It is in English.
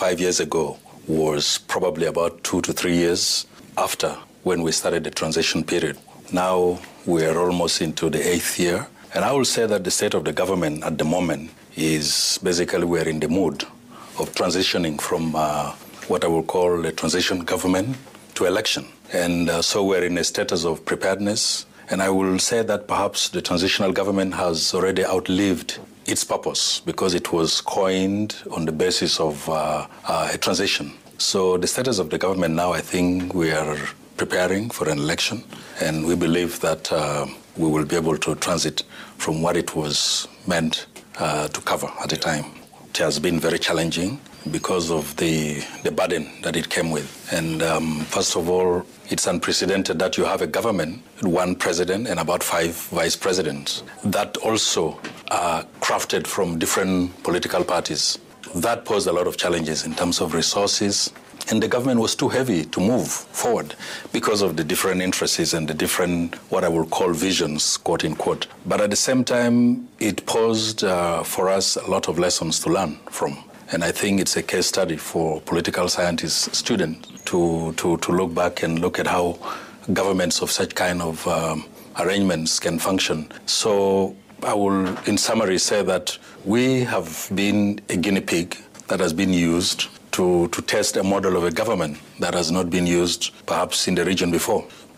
5 years ago was probably about 2 to 3 years after when we started the transition period. Now we are almost into the 8th year. And I will say that the state of the government at the moment is basically we're in the mood of transitioning from what I will call a transition government to election. And so we're in a status of preparedness. And I will say that perhaps the transitional government has already outlived its purpose because it was coined on the basis of a transition. So the status of the government now, I think we are preparing for an election, and we believe that we will be able to transit from what it was meant to cover at the time. It has been very challenging because of the burden that it came with. And first of all, it's unprecedented that you have a government, one president and about 5 vice presidents, that also are crafted from different political parties. That posed a lot of challenges in terms of resources, and the government was too heavy to move forward because of the different interests and the different, what I will call visions, quote unquote. But at the same time, it posed for us a lot of lessons to learn from. And I think it's a case study for political science students to look back and look at how governments of such kind of arrangements can function. So I will, in summary, say that we have been a guinea pig that has been used to test a model of a government that has not been used perhaps in the region before.